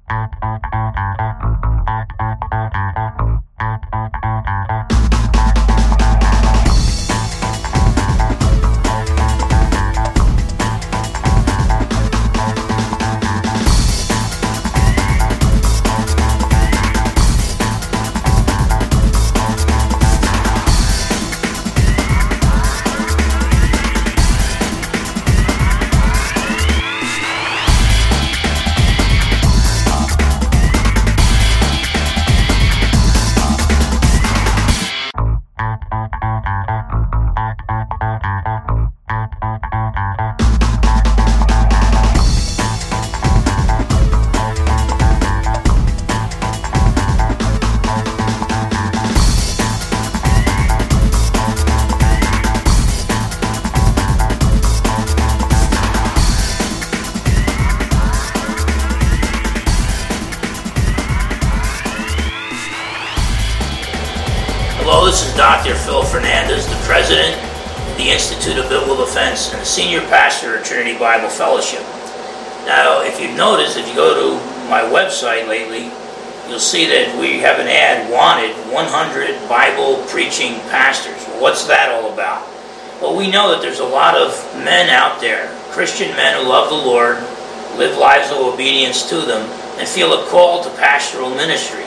Hello, this is Dr. Phil Fernandez, the President of the Institute of Biblical Defense and the Senior Pastor at Trinity Bible Fellowship. Now, if you've noticed, if you go to my website lately, you'll see that we have an ad, wanted 100 Bible preaching pastors. Well, what's that all about? Well, we know that there's a lot of men out there, Christian men who love the Lord, live lives of obedience to them, and feel a call to pastoral ministry.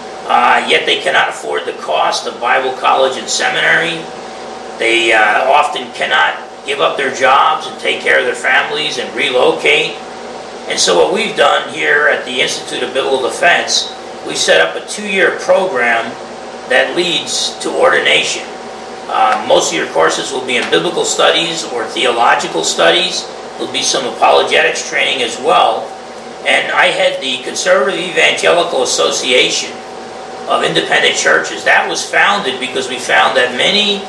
Yet they cannot afford the cost of Bible college and seminary. They often cannot give up their jobs and take care of their families and relocate. And so what we've done here at the Institute of Biblical Defense, we set up a 2-year program that leads to ordination. Most of your courses will be in biblical studies or theological studies. There'll be some apologetics training as well. And I head the Conservative Evangelical Association of Independent Churches. That was founded because we found that many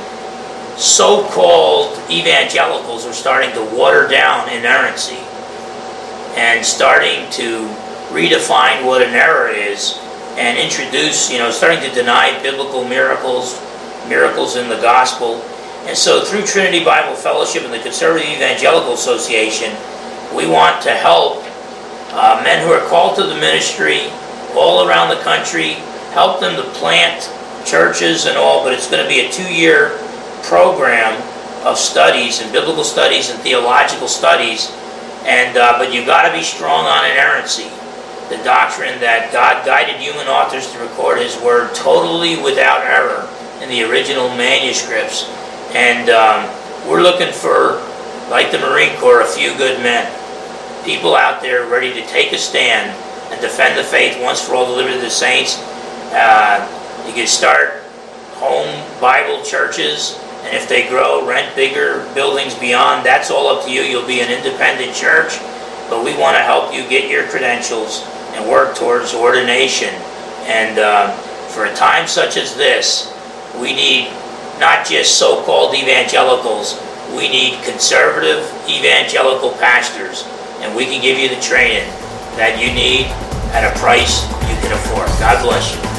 so-called evangelicals are starting to water down inerrancy and starting to redefine what an error is and introduce, starting to deny biblical miracles in the gospel. And so through Trinity Bible Fellowship and the Conservative Evangelical Association, we want to help men who are called to the ministry all around the country, help them to plant churches and all, but it's going to be a 2-year program of studies and biblical studies and theological studies. And but you've got to be strong on inerrancy, the doctrine that God guided human authors to record His Word totally without error in the original manuscripts. And we're looking for, like the Marine Corps, a few good men, people out there ready to take a stand and defend the faith once for all, delivered to the saints. You can start home Bible churches, and if they grow, rent bigger buildings beyond. That's all up to you. You'll be an independent church, but we want to help you get your credentials and work towards ordination. And for a time such as this, we need not just so-called evangelicals, we need conservative evangelical pastors, and we can give you the training that you need at a price you can afford. God bless you.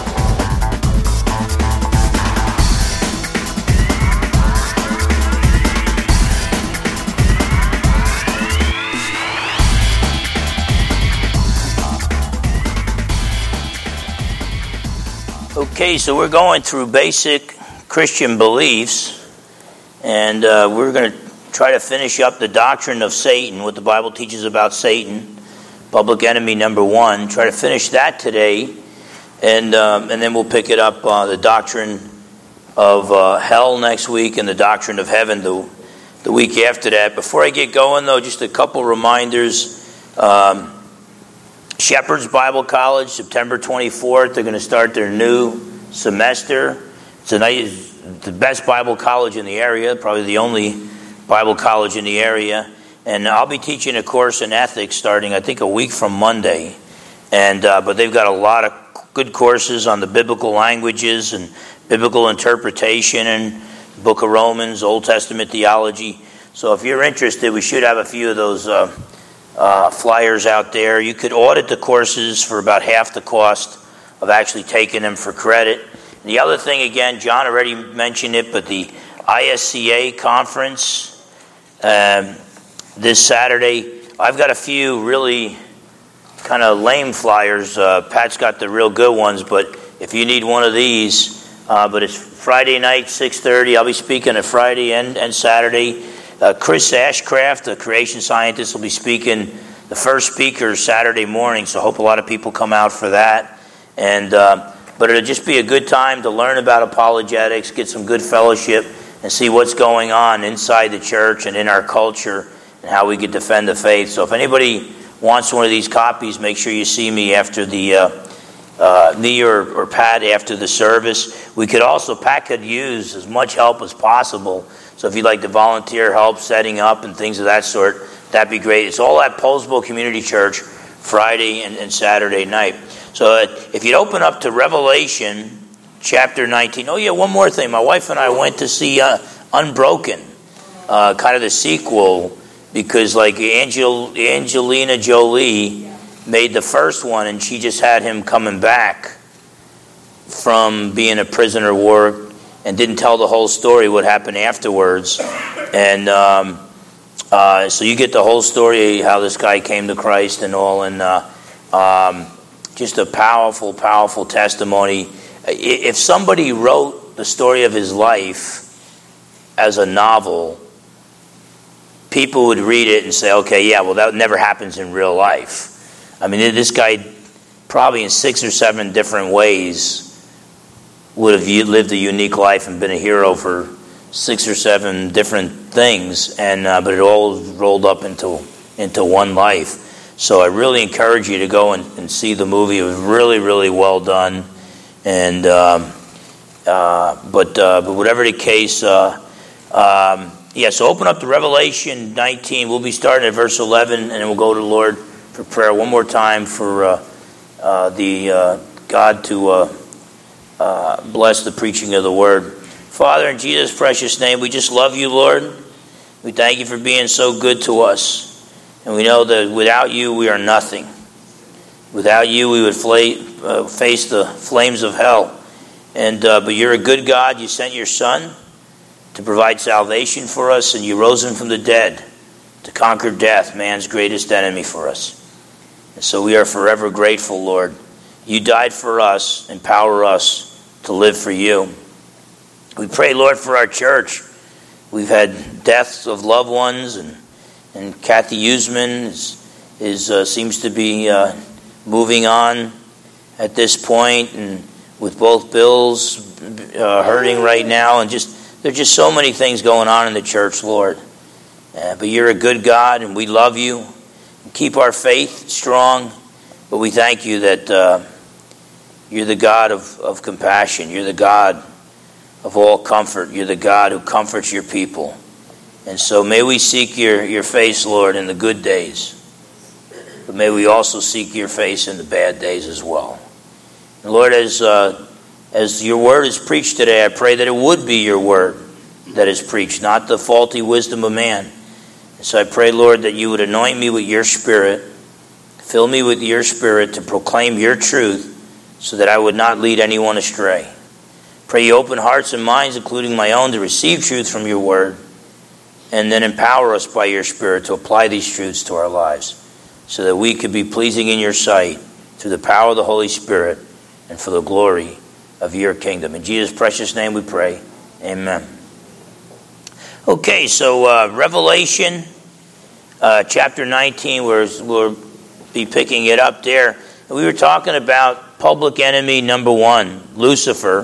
Okay, so we're going through basic Christian beliefs, and we're going to try to finish up the doctrine of Satan, what the Bible teaches about Satan, public enemy number 1. Try to finish that today, and then we'll pick it up, the doctrine of hell next week and the doctrine of heaven the week after that. Before I get going, though, just a couple reminders. Shepherd's Bible College, September 24th. They're going to start their new semester. It's the best Bible college in the area, probably the only Bible college in the area. And I'll be teaching a course in ethics starting, I think, a week from Monday. And but they've got a lot of good courses on the biblical languages and biblical interpretation and the book of Romans, Old Testament theology. So if you're interested, we should have a few of those flyers out there. You could audit the courses for about half the cost of actually taking them for credit. And the other thing, again, John already mentioned it, but the ISCA conference this Saturday, I've got a few really kind of lame flyers. Pat's got the real good ones, but if you need one of these, but it's Friday night, 6:30. I'll be speaking on Friday and Saturday. Chris Ashcraft, the creation scientist, will be speaking. The first speaker is Saturday morning, so I hope a lot of people come out for that. And but it'll just be a good time to learn about apologetics, get some good fellowship, and see what's going on inside the church and in our culture and how we could defend the faith. So if anybody wants one of these copies, make sure you see me after the me or Pat after the service. Pat could use as much help as possible. So if you'd like to volunteer help setting up and things of that sort, that'd be great. It's all at Poulsbo Community Church, Friday and Saturday night. So if you'd open up to Revelation chapter 19. Oh yeah, one more thing. My wife and I went to see Unbroken, kind of the sequel, because like Angelina Jolie made the first one, and she just had him coming back from being a prisoner of war and didn't tell the whole story, what happened afterwards. And so you get the whole story, how this guy came to Christ and all, and just a powerful, powerful testimony. If somebody wrote the story of his life as a novel, people would read it and say, okay, yeah, well, that never happens in real life. I mean, this guy probably in 6 or 7 different ways would have lived a unique life and been a hero for 6 or 7 different things, and but it all rolled up into one life. So I really encourage you to go and see the movie. It was really, really well done. And but whatever the case, so open up to Revelation 19. We'll be starting at verse 11, and then we'll go to the Lord for prayer one more time for God to bless the preaching of the word. Father, in Jesus' precious name, we just love you, Lord. We thank you for being so good to us. And we know that without you, we are nothing. Without you, we would face the flames of hell. And but you're a good God. You sent your Son to provide salvation for us, and you rose him from the dead to conquer death, man's greatest enemy for us. And so we are forever grateful, Lord. You died for us. Empower us to live for you. We pray, Lord, for our church. We've had deaths of loved ones, and Kathy Usman seems to be moving on at this point, and with both bills hurting right now, and there's just so many things going on in the church, Lord. But you're a good God, and we love you. Keep our faith strong, but we thank you that you're the God of compassion. You're the God of all comfort. You're the God who comforts your people. And so may we seek your face, Lord, in the good days. But may we also seek your face in the bad days as well. And Lord, as your word is preached today, I pray that it would be your word that is preached, not the faulty wisdom of man. And so I pray, Lord, that you would anoint me with your Spirit, fill me with your Spirit to proclaim your truth so that I would not lead anyone astray. Pray you open hearts and minds, including my own, to receive truth from your word, and then empower us by your Spirit to apply these truths to our lives so that we could be pleasing in your sight through the power of the Holy Spirit and for the glory of your kingdom. In Jesus' precious name we pray. Amen. Okay, so Revelation chapter 19, we'll be picking it up there. And we were talking about public enemy number 1, Lucifer,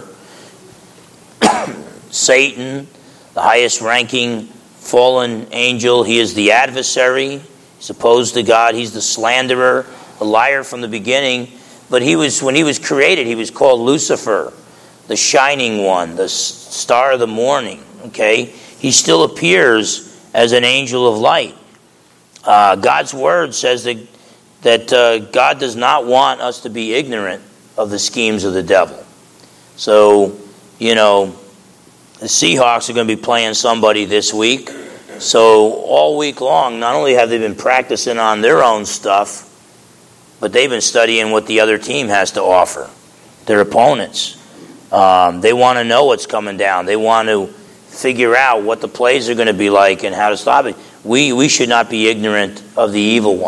Satan, the highest ranking fallen angel. He is the adversary. He's opposed to God. He's the slanderer, a liar from the beginning. But when he was created, he was called Lucifer, the shining one, the star of the morning. Okay, he still appears as an angel of light. God's word says that God does not want us to be ignorant of the schemes of the devil. So, the Seahawks are going to be playing somebody this week. So all week long, not only have they been practicing on their own stuff, but they've been studying what the other team has to offer, their opponents. They want to know what's coming down. They want to figure out what the plays are going to be like and how to stop it. We should not be ignorant of the evil one.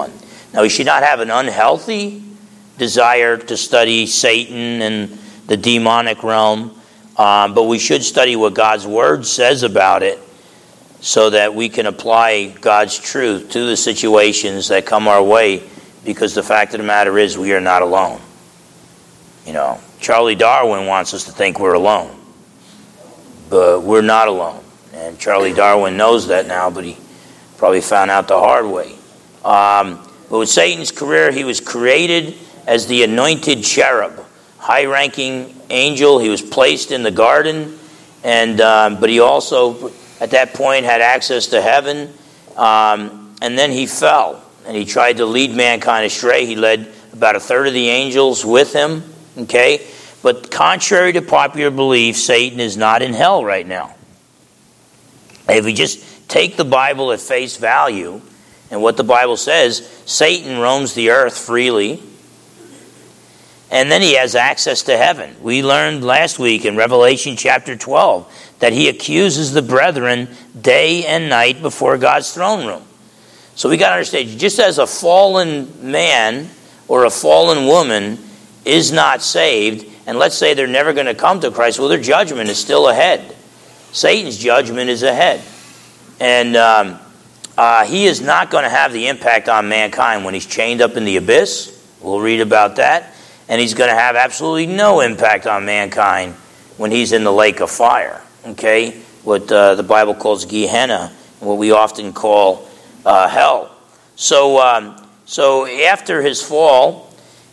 Now, we should not have an unhealthy desire to study Satan and the demonic realm, but we should study what God's Word says about it so that we can apply God's truth to the situations that come our way, because the fact of the matter is we are not alone. You know, Charlie Darwin wants us to think we're alone, but we're not alone. And Charlie Darwin knows that now, but he probably found out the hard way. But with Satan's career, he was created as the anointed cherub, high-ranking angel. He was placed in the garden, and but he also, at that point, had access to heaven. And then he fell, and he tried to lead mankind astray. He led about a third of the angels with him. Okay, but contrary to popular belief, Satan is not in hell right now. If we just take the Bible at face value and what the Bible says, Satan roams the earth freely, and then he has access to heaven. We learned last week in Revelation chapter 12 that he accuses the brethren day and night before God's throne room. So we got to understand, just as a fallen man or a fallen woman is not saved, and let's say they're never going to come to Christ, well, their judgment is still ahead. Satan's judgment is ahead. And he is not going to have the impact on mankind when he's chained up in the abyss. We'll read about that. And he's going to have absolutely no impact on mankind when he's in the lake of fire. Okay? What the Bible calls Gehenna, what we often call hell. So after his fall,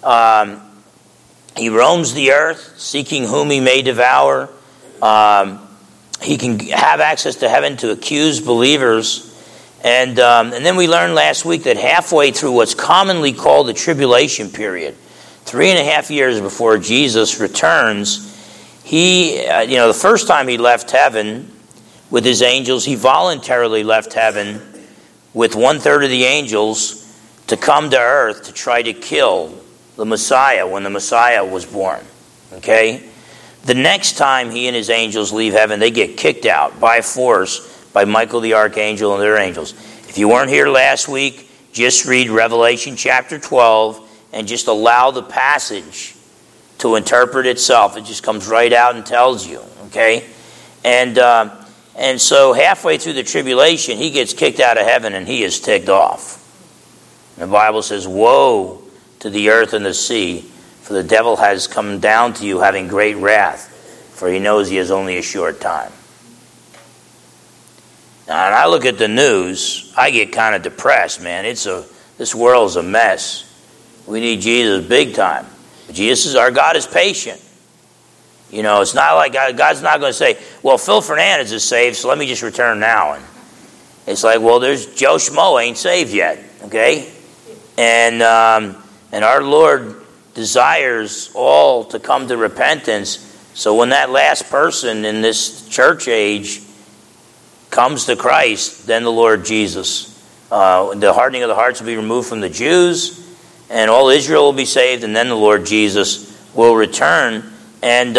he roams the earth, seeking whom he may devour. He can have access to heaven to accuse believers. And then we learned last week that halfway through what's commonly called the tribulation period, 3.5 years before Jesus returns, he, the first time he left heaven with his angels, he voluntarily left heaven with 1/3 of the angels to come to earth to try to kill the Messiah when the Messiah was born. Okay? The next time he and his angels leave heaven, they get kicked out by force by Michael the archangel and their angels. If you weren't here last week, just read Revelation chapter 12 and just allow the passage to interpret itself. It just comes right out and tells you. Okay? And so halfway through the tribulation, he gets kicked out of heaven and he is ticked off. The Bible says, "Woe to the earth and the sea, for the devil has come down to you having great wrath, for he knows he has only a short time." Now, when I look at the news, I get kind of depressed, man. This world's a mess. We need Jesus big time. But our God is patient. You know, it's not like God's not going to say, "Well, Phil Fernandez is saved, so let me just return now." And it's like, well, there's Joe Schmo ain't saved yet, okay? And our Lord desires all to come to repentance. So when that last person in this church age comes to Christ, then the Lord Jesus, the hardening of the hearts will be removed from the Jews, and all Israel will be saved, and then the Lord Jesus will return. And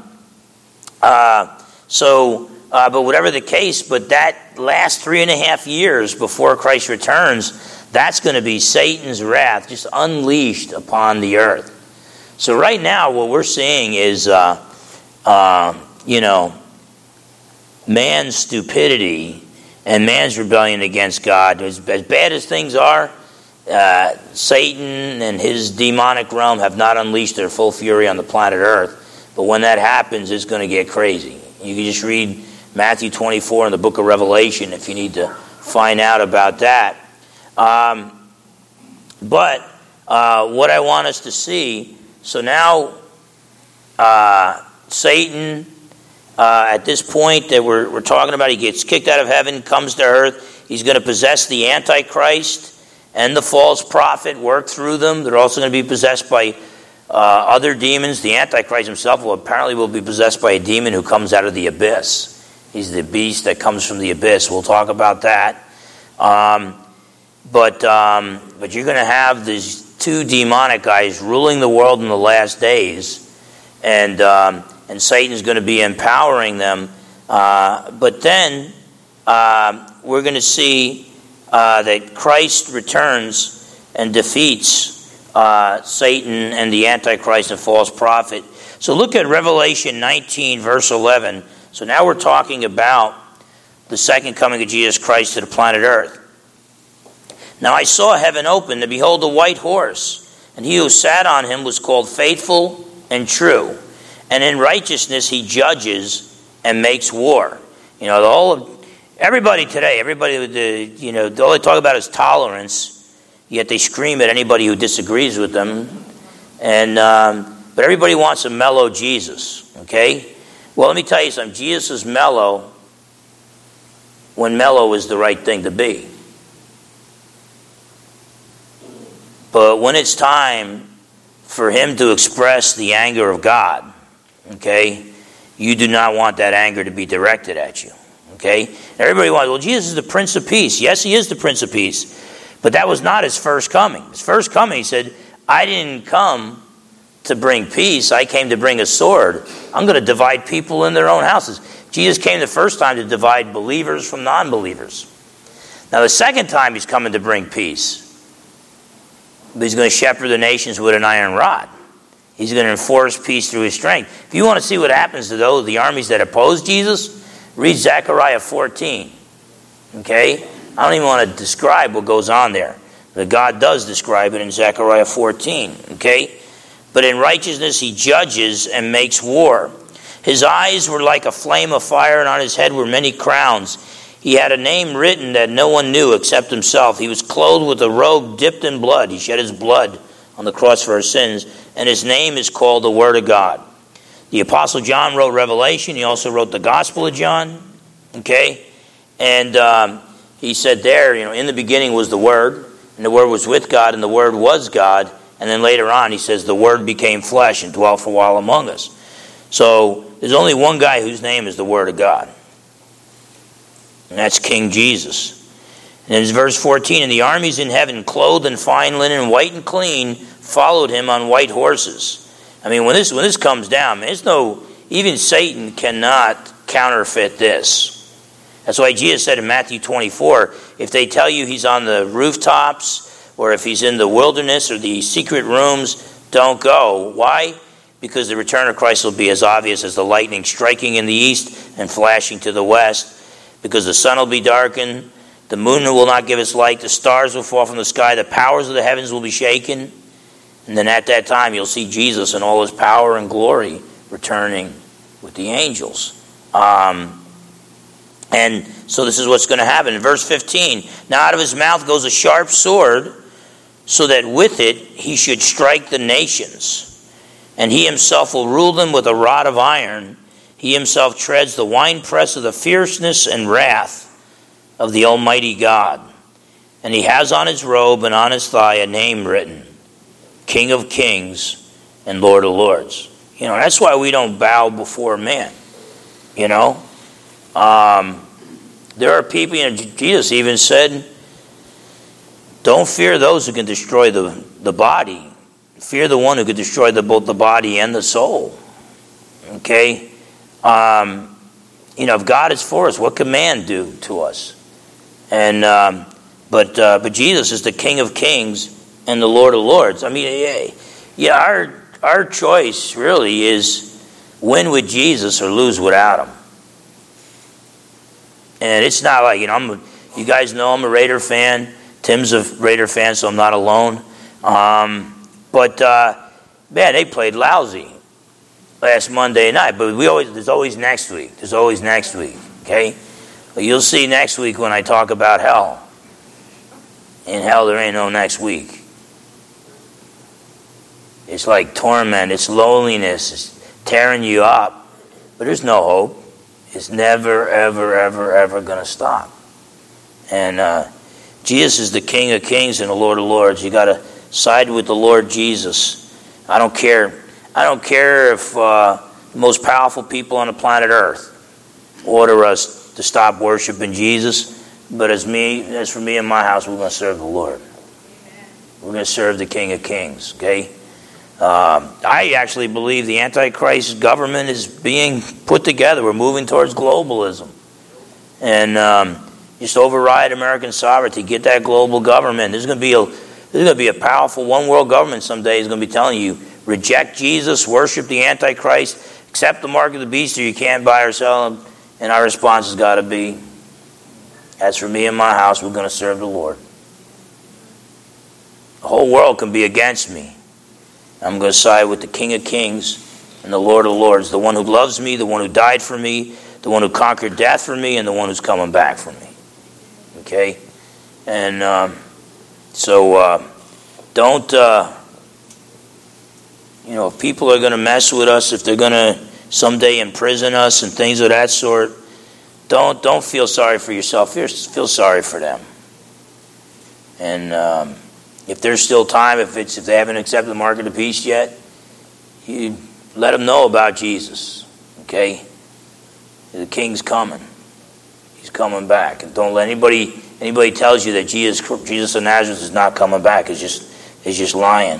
but whatever the case, but that last 3.5 years before Christ returns, that's going to be Satan's wrath just unleashed upon the earth. So right now, what we're seeing is, man's stupidity and man's rebellion against God. As bad as things are, Satan and his demonic realm have not unleashed their full fury on the planet Earth. But when that happens, it's going to get crazy. You can just read Matthew 24 in the book of Revelation if you need to find out about that. But what I want us to see, so now Satan, at this point that we're talking about, he gets kicked out of heaven, comes to earth. He's going to possess the Antichrist and the false prophet, work through them. They're also going to be possessed by other demons. The Antichrist himself will be possessed by a demon who comes out of the abyss. He's the beast that comes from the abyss. We'll talk about that. But you're going to have these two demonic guys ruling the world in the last days, and Satan's going to be empowering them. But then we're going to see that Christ returns, and defeats Satan and the Antichrist and false prophet. So look at Revelation 19, verse 11. So now we're talking about the second coming of Jesus Christ to the planet Earth. Now I saw heaven open, and behold, a white horse, and he who sat on him was called Faithful and True, and in righteousness he judges and makes war. You know, everybody today, all they talk about is tolerance, yet they scream at anybody who disagrees with them. And but everybody wants a mellow Jesus, okay? Well, let me tell you something. Jesus is mellow when mellow is the right thing to be. But when it's time for him to express the anger of God, okay, you do not want that anger to be directed at you, okay? Everybody wants, well, Jesus is the Prince of Peace. Yes, he is the Prince of Peace. But that was not his first coming. His first coming, he said, I didn't come to bring peace. I came to bring a sword. I'm going to divide people in their own houses. Jesus came the first time to divide believers from non-believers. Now the second time he's coming to bring peace. But he's going to shepherd the nations with an iron rod. He's going to enforce peace through his strength. If you want to see what happens to the armies that oppose Jesus, read Zechariah 14. Okay? I don't even want to describe what goes on there. But God does describe it in Zechariah 14. Okay? But in righteousness he judges and makes war. His eyes were like a flame of fire, and on his head were many crowns. He had a name written that no one knew except himself. He was clothed with a robe dipped in blood. He shed his blood on the cross for our sins, and his name is called the Word of God. The Apostle John wrote Revelation. He also wrote the Gospel of John. Okay? And he said there, in the beginning was the Word, and the Word was with God, and the Word was God. And then later on he says the Word became flesh and dwelt for a while among us. So there's only one guy whose name is the Word of God. And that's King Jesus. And in verse 14, and the armies in heaven, clothed in fine linen, white and clean, followed him on white horses. I mean, when this comes down, even Satan cannot counterfeit this. That's why Jesus said in Matthew 24, if they tell you he's on the rooftops, or if he's in the wilderness or the secret rooms, don't go. Why? Because the return of Christ will be as obvious as the lightning striking in the east and flashing to the west. Because the sun will be darkened, the moon will not give its light, the stars will fall from the sky, the powers of the heavens will be shaken. And then at that time you'll see Jesus in all his power and glory returning with the angels. And so this is what's going to happen. In verse 15, now out of his mouth goes a sharp sword, so that with it he should strike the nations. And he himself will rule them with a rod of iron. He himself treads the winepress of the fierceness and wrath of the Almighty God. And he has on his robe and on his thigh a name written, King of Kings and Lord of Lords. That's why we don't bow before man. There are people, Jesus even said, don't fear those who can destroy the body. Fear the one who could destroy both the body and the soul. Okay? If God is for us, what can man do to us? And but Jesus is the King of Kings and the Lord of Lords. I mean, our choice really is win with Jesus or lose without him. And it's not like you guys know I'm a Raider fan. Tim's a Raider fan, so I'm not alone. But they played lousy last Monday night, but there's always next week. There's always next week, okay? But you'll see next week when I talk about hell. In hell, there ain't no next week. It's like torment. It's loneliness. It's tearing you up. But there's no hope. It's never, ever, ever, ever going to stop. And Jesus is the King of Kings and the Lord of Lords. You got to side with the Lord Jesus. I don't care if the most powerful people on the planet Earth order us to stop worshiping Jesus, but as for me and my house, we're going to serve the Lord. We're going to serve the King of Kings, okay? I actually believe the Antichrist government is being put together. We're moving towards globalism. And just override American sovereignty, get that global government. There's going to be There's going to be a powerful one world government someday is going to be telling you, reject Jesus, worship the Antichrist, accept the mark of the beast or you can't buy or sell them. And our response has got to be, as for me and my house, we're going to serve the Lord. The whole world can be against me. I'm going to side with the King of Kings and the Lord of Lords, the one who loves me, the one who died for me, the one who conquered death for me, and the one who's coming back for me. Okay? And don't, if people are going to mess with us, if they're going to someday imprison us and things of that sort, don't feel sorry for yourself. Feel sorry for them. And if there's still time, if they haven't accepted the mark of the beast yet, you let them know about Jesus. Okay? The King's coming. He's coming back. And don't let anybody tells you that Jesus of Nazareth is not coming back. Is just lying.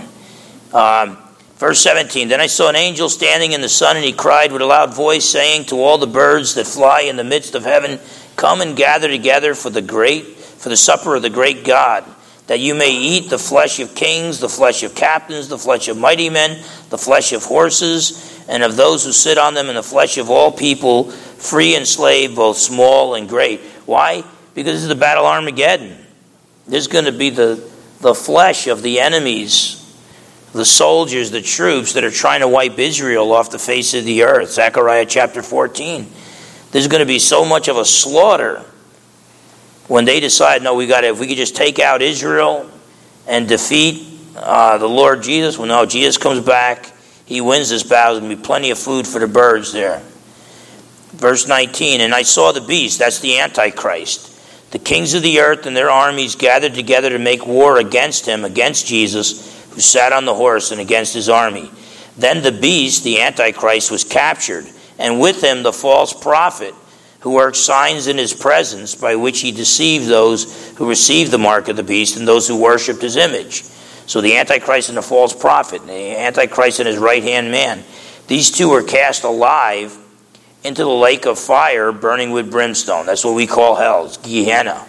Verse 17, then I saw an angel standing in the sun, and he cried with a loud voice, saying to all the birds that fly in the midst of heaven, come and gather together for the supper of the great God, that you may eat the flesh of kings, the flesh of captains, the flesh of mighty men, the flesh of horses, and of those who sit on them, and the flesh of all people, free and slave, both small and great. Why? Because this is the battle of Armageddon. There's going to be the flesh of the enemies, the soldiers, the troops that are trying to wipe Israel off the face of the earth. Zechariah chapter 14. There's going to be so much of a slaughter when they decide, no, if we could just take out Israel and defeat the Lord Jesus. Well, no, Jesus comes back. He wins this battle. There's going to be plenty of food for the birds there. Verse 19, and I saw the beast, that's the Antichrist, the kings of the earth and their armies gathered together to make war against him, against Jesus, who sat on the horse, and against his army. Then the beast, the Antichrist, was captured, and with him the false prophet, who worked signs in his presence, by which he deceived those who received the mark of the beast and those who worshipped his image. So the Antichrist and the false prophet, and the Antichrist and his right-hand man, these two were cast alive into the lake of fire burning with brimstone. That's what we call hell. It's Gehenna.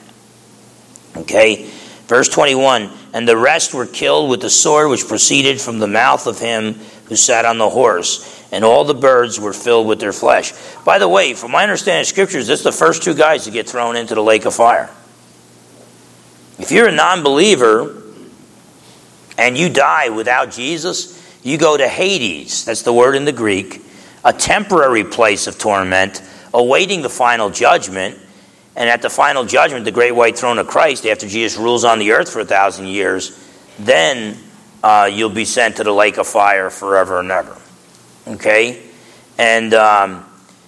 Okay? Verse 21, and the rest were killed with the sword which proceeded from the mouth of him who sat on the horse, and all the birds were filled with their flesh. By the way, from my understanding of scriptures, this is the first two guys to get thrown into the lake of fire. If you're a non-believer and you die without Jesus, you go to Hades. That's the word in the Greek. A temporary place of torment, awaiting the final judgment. And at the final judgment, the great white throne of Christ, after Jesus rules on the earth for 1,000 years, then you'll be sent to the lake of fire forever and ever. Okay? And God,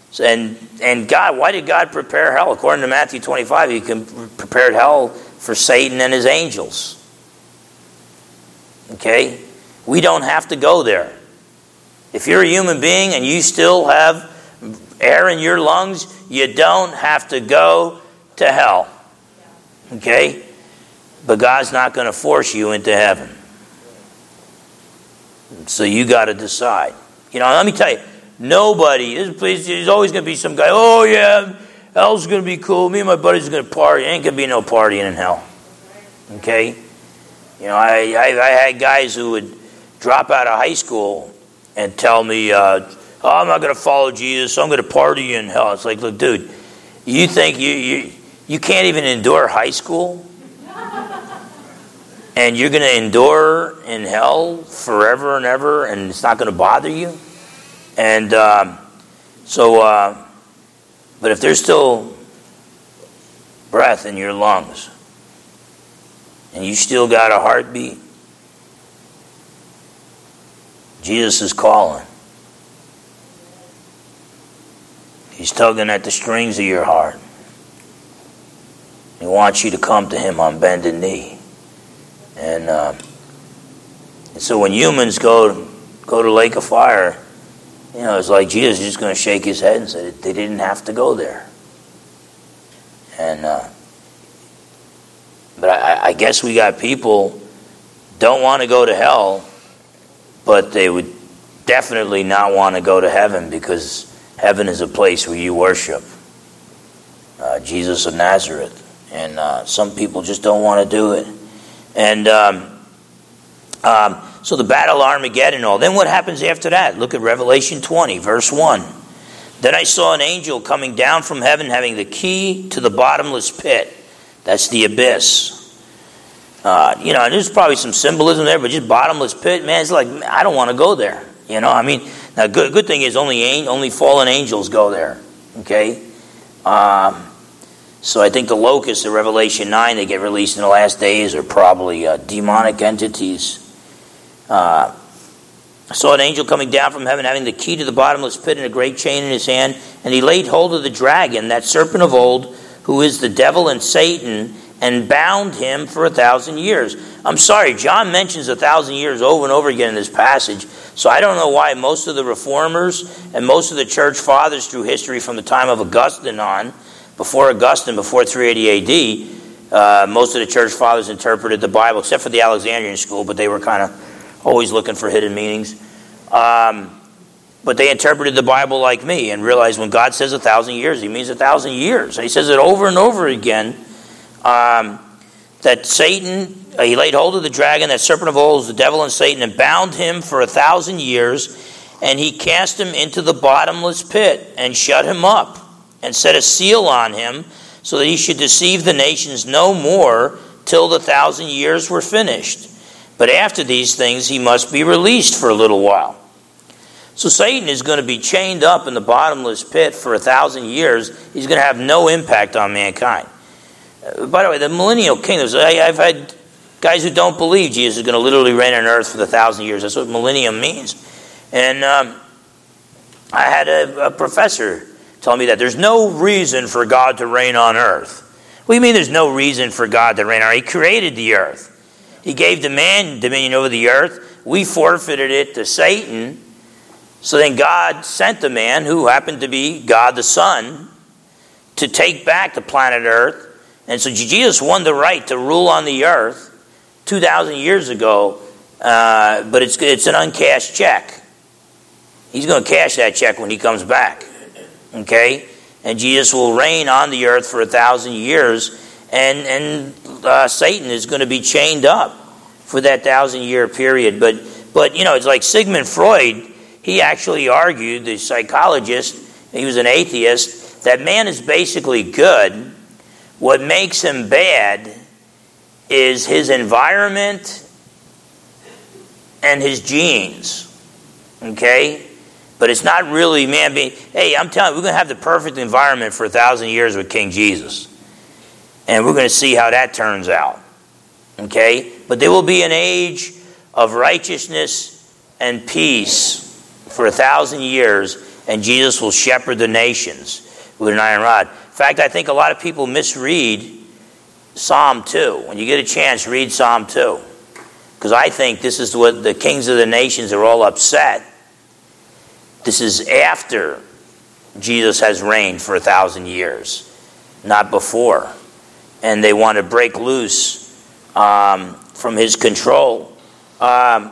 why did God prepare hell? According to Matthew 25, he prepared hell for Satan and his angels. Okay? We don't have to go there. If you're a human being and you still have air in your lungs, you don't have to go to hell. Okay? But God's not going to force you into heaven. So you got to decide. Let me tell you, there's always going to be some guy, oh yeah, hell's going to be cool. Me and my buddies are going to party. Ain't going to be no partying in hell. Okay? I had guys who would drop out of high school and tell me, I'm not going to follow Jesus, I'm going to party in hell. It's like, look, dude, you think you can't even endure high school? And you're going to endure in hell forever and ever, and it's not going to bother you? And but if there's still breath in your lungs, and you still got a heartbeat, Jesus is calling. He's tugging at the strings of your heart. He wants you to come to him on bended knee. And so when humans go to lake of fire, it's like Jesus is just going to shake his head and say they didn't have to go there. And but I guess we got people don't want to go to hell, but they would definitely not want to go to heaven, because heaven is a place where you worship Jesus of Nazareth. And some people just don't want to do it. And So the battle of Armageddon and all. Then what happens after that? Look at Revelation 20, verse 1. Then I saw an angel coming down from heaven having the key to the bottomless pit. That's the abyss. And there's probably some symbolism there, but just bottomless pit, man, it's like, I don't want to go there. Now good thing is only fallen angels go there. Okay? So I think the locusts of Revelation 9 that get released in the last days are probably demonic entities. I saw an angel coming down from heaven having the key to the bottomless pit and a great chain in his hand, and he laid hold of the dragon, that serpent of old, who is the devil and Satan, and bound him for 1,000 years. I'm sorry, John mentions 1,000 years over and over again in this passage, so I don't know why most of the reformers and most of the church fathers through history from the time of Augustine on, before 380 AD, most of the church fathers interpreted the Bible, except for the Alexandrian school, but they were kind of always looking for hidden meanings. But they interpreted the Bible like me and realized when God says 1,000 years, he means 1,000 years. He says it over and over again, that Satan, he laid hold of the dragon, that serpent of old, the devil and Satan, and bound him for 1,000 years, and he cast him into the bottomless pit and shut him up and set a seal on him so that he should deceive the nations no more till the 1,000 years were finished. But after these things, he must be released for a little while. So Satan is going to be chained up in the bottomless pit for 1,000 years. He's going to have no impact on mankind. By the way, the millennial kingdom, I've had guys who don't believe Jesus is going to literally reign on earth for the 1,000 years. That's what millennium means. And I had a professor tell me that there's no reason for God to reign on earth. What do you mean there's no reason for God to reign on earth? He created the earth. He gave the man dominion over the earth. We forfeited it to Satan. So then God sent the man, who happened to be God the Son, to take back the planet Earth. And so Jesus won the right to rule on the earth 2,000 years ago, but it's an uncashed check. He's going to cash that check when he comes back. Okay? And Jesus will reign on the earth for 1,000 years, and Satan is going to be chained up for that 1,000-year period. But it's like Sigmund Freud. He actually argued, the psychologist, he was an atheist, that man is basically good. What makes him bad is his environment and his genes. Okay? But it's not really man being... Hey, I'm telling you, we're going to have the perfect environment for 1,000 years with King Jesus. And we're going to see how that turns out. Okay? But there will be an age of righteousness and peace for 1,000 years, and Jesus will shepherd the nations with an iron rod. In fact, I think a lot of people misread Psalm 2. When you get a chance, read Psalm 2. Because I think this is what the kings of the nations are all upset. This is after Jesus has reigned for 1,000 years, not before. And they want to break loose from his control. But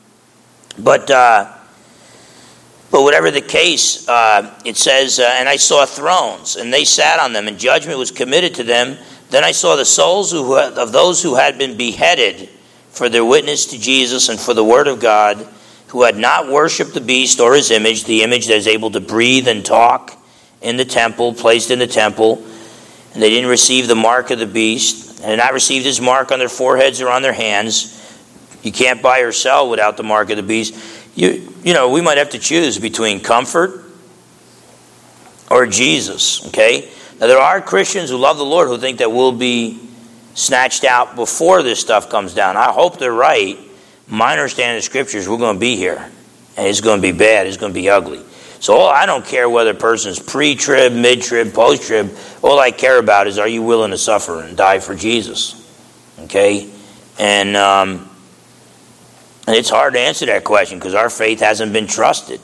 whatever the case, it says, and I saw thrones, and they sat on them, and judgment was committed to them. Then I saw the souls of those who had been beheaded for their witness to Jesus and for the word of God, who had not worshipped the beast or his image, the image that is able to breathe and talk in the temple, placed in the temple. And they didn't receive the mark of the beast, and had not received his mark on their foreheads or on their hands. You can't buy or sell without the mark of the beast. We might have to choose between comfort or Jesus, okay? Now, there are Christians who love the Lord who think that we'll be snatched out before this stuff comes down. I hope they're right. My understanding of the Scriptures, we're going to be here. And it's going to be bad. It's going to be ugly. So I don't care whether a person's pre-trib, mid-trib, post-trib. All I care about is, are you willing to suffer and die for Jesus? Okay? And it's hard to answer that question because our faith hasn't been tested.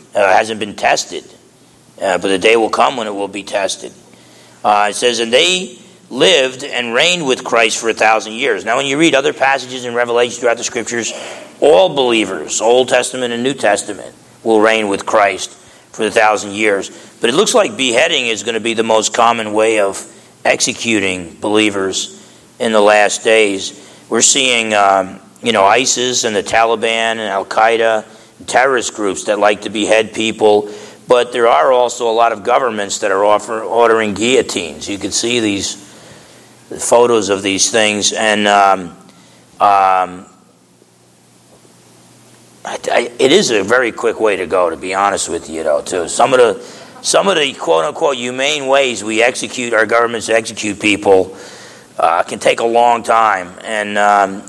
But the day will come when it will be tested. It says, and they lived and reigned with Christ for 1,000 years. Now, when you read other passages in Revelation throughout the Scriptures, all believers, Old Testament and New Testament, will reign with Christ for 1,000 years. But it looks like beheading is going to be the most common way of executing believers in the last days. We're seeing ISIS and the Taliban and Al-Qaeda, terrorist groups that like to behead people. But there are also a lot of governments that are ordering guillotines. You can see these photos of these things, and it is a very quick way to go, to be honest with you, too. Some of the quote-unquote humane ways our governments execute people can take a long time, and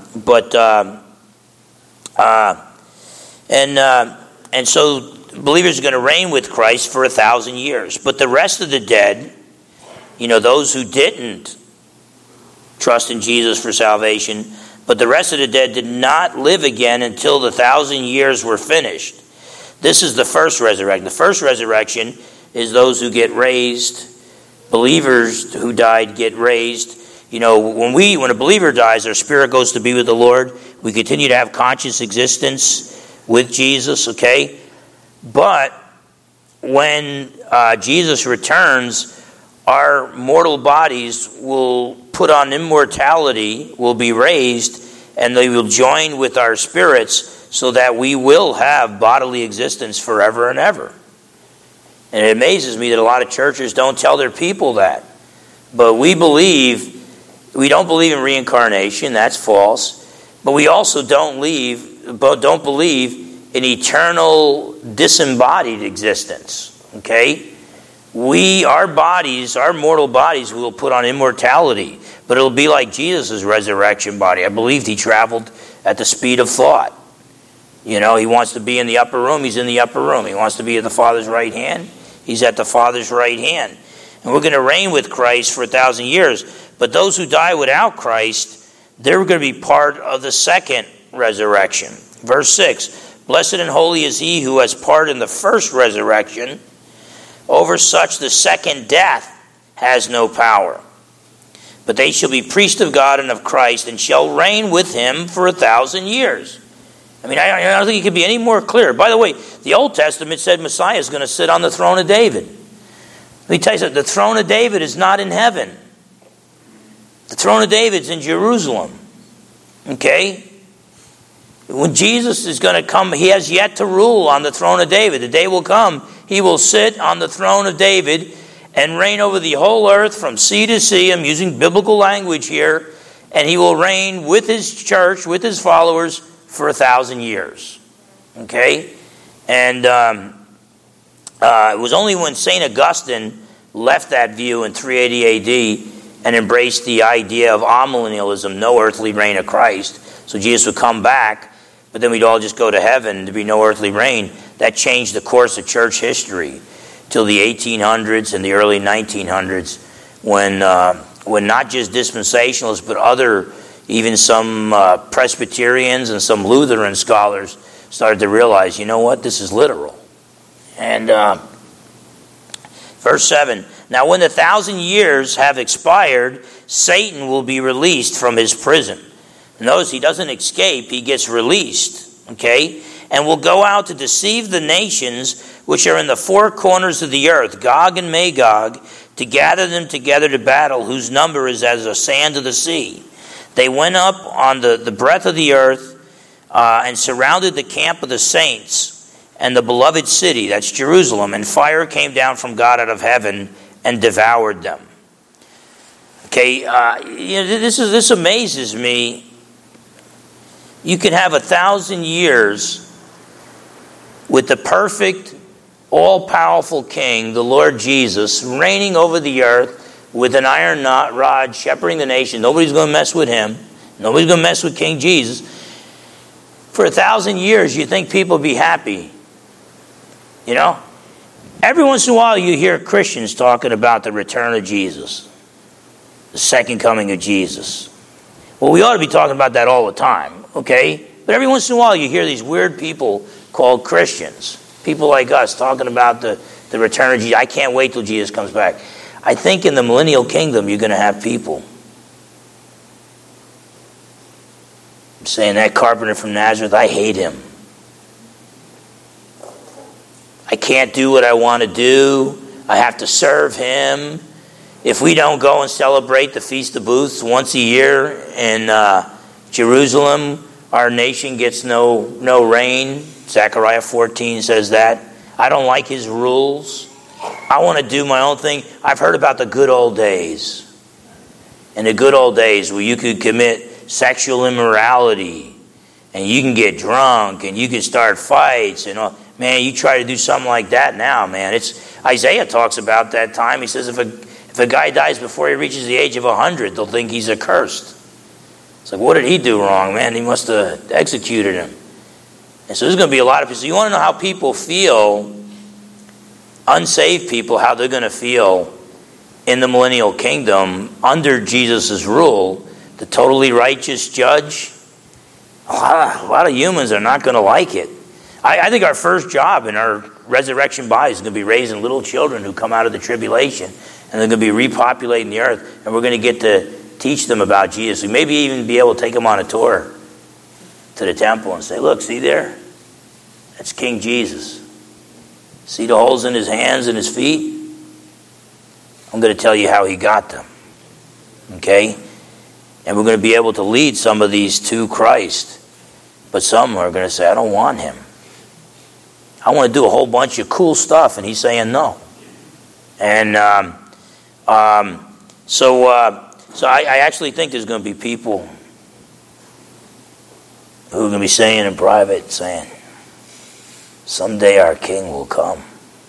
so believers are going to reign with Christ for 1,000 years. But the rest of the dead, those who didn't trust in Jesus for salvation, but the rest of the dead did not live again until the 1,000 years were finished. This is the first resurrection. The first resurrection is those who get raised. Believers who died get raised. When a believer dies, our spirit goes to be with the Lord. We continue to have conscious existence with Jesus, okay? But when Jesus returns, our mortal bodies will put on immortality, will be raised, and they will join with our spirits so that we will have bodily existence forever and ever. And it amazes me that a lot of churches don't tell their people that. But we don't believe in reincarnation, that's false. But we also don't believe in eternal disembodied existence. Okay? Our mortal bodies will put on immortality, but it'll be like Jesus' resurrection body. I believe he traveled at the speed of thought. He wants to be in the upper room, he's in the upper room. He wants to be at the Father's right hand, he's at the Father's right hand. And we're going to reign with Christ for 1,000 years. But those who die without Christ, they're going to be part of the second resurrection. Verse 6, blessed and holy is he who has part in the first resurrection. Over such the second death has no power. But they shall be priests of God and of Christ, and shall reign with him for 1,000 years. I don't think it could be any more clear. By the way, the Old Testament said Messiah is going to sit on the throne of David. Let me tell you something. The throne of David is not in heaven. The throne of David is in Jerusalem. Okay? When Jesus is going to come, he has yet to rule on the throne of David. The day will come, he will sit on the throne of David and reign over the whole earth from sea to sea. I'm using biblical language here. And he will reign with his church, with his followers, for 1,000 years. Okay? And it was only when St. Augustine left that view in 380 AD and embraced the idea of amillennialism, no earthly reign of Christ. So Jesus would come back, but then we'd all just go to heaven, there'd be no earthly reign. That changed the course of church history till the 1800s and the early 1900s, when not just dispensationalists, but even some Presbyterians and some Lutheran scholars started to realize, this is literal. And verse 7, now when the 1,000 years have expired, Satan will be released from his prison. Notice he doesn't escape, he gets released, okay? And will go out to deceive the nations which are in the four corners of the earth, Gog and Magog, to gather them together to battle, whose number is as the sand of the sea. They went up on the breadth of the earth and surrounded the camp of the saints and the beloved city, that's Jerusalem, and fire came down from God out of heaven and devoured them. Okay, this amazes me. You can have 1,000 years with the perfect, all-powerful King, the Lord Jesus, reigning over the earth with an iron rod, shepherding the nation. Nobody's going to mess with him. Nobody's going to mess with King Jesus. For 1,000 years, you think people will be happy. Every once in a while you hear Christians talking about the return of Jesus, the second coming of Jesus. Well, we ought to be talking about that all the time, okay? But every once in a while you hear these weird people called Christians, people like us, talking about the return of Jesus. I can't wait till Jesus comes back. I think in the millennial kingdom you're going to have people saying, that carpenter from Nazareth, I hate him. I can't do what I want to do. I have to serve him. If we don't go and celebrate the Feast of Booths once a year in Jerusalem, our nation gets no rain. Zechariah 14 says that. I don't like his rules. I want to do my own thing. I've heard about the good old days. In the good old days where you could commit sexual immorality and you can get drunk and you can start fights and all. Man, you try to do something like that now, man. Isaiah talks about that time. He says if a guy dies before he reaches the age of 100, they'll think he's accursed. It's like, what did he do wrong, man? He must have executed him. And so there's going to be a lot of people. So you want to know how people feel, unsaved people, how they're going to feel in the millennial kingdom under Jesus' rule, the totally righteous judge. A lot of humans are not going to like it. I think our first job in our resurrection bodies is going to be raising little children who come out of the tribulation, and they're going to be repopulating the earth, and we're going to get to teach them about Jesus. We maybe even be able to take them on a tour to the temple and say, look, see there? That's King Jesus. See the holes in his hands and his feet? I'm going to tell you how he got them. Okay? And we're going to be able to lead some of these to Christ. But some are going to say, I don't want him. I want to do a whole bunch of cool stuff. And he's saying no. And so I actually think there's going to be people who are going to be saying in private, saying, someday our king will come.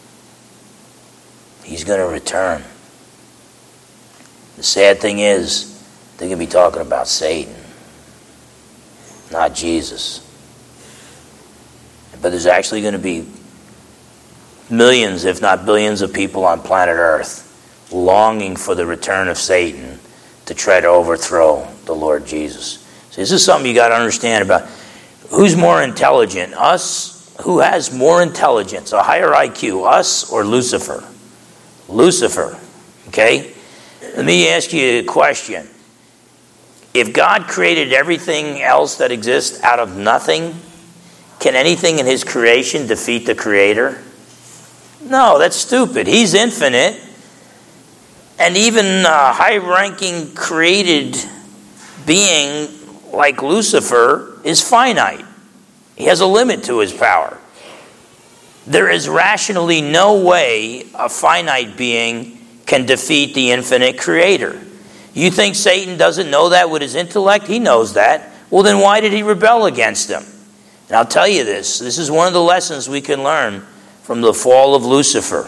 He's going to return. The sad thing is, they're going to be talking about Satan, not Jesus. But there's actually going to be millions, if not billions, of people on planet Earth longing for the return of Satan to try to overthrow the Lord Jesus. So this is something you got to understand about. Who's more intelligent? Us? Who has more intelligence, a higher IQ, us or Lucifer? Lucifer. Okay? Let me ask you a question. If God created everything else that exists out of nothing, can anything in his creation defeat the Creator? No, that's stupid. He's infinite. And even a high-ranking created being like Lucifer is finite. He has a limit to his power. There is rationally no way a finite being can defeat the infinite Creator. You think Satan doesn't know that with his intellect? He knows that. Well, then why did he rebel against him? And I'll tell you this. This is one of the lessons we can learn from the fall of Lucifer.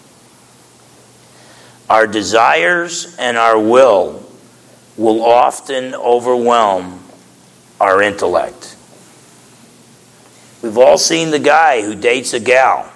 Our desires and our will often overwhelm our intellect. We've all seen the guy who dates a gal,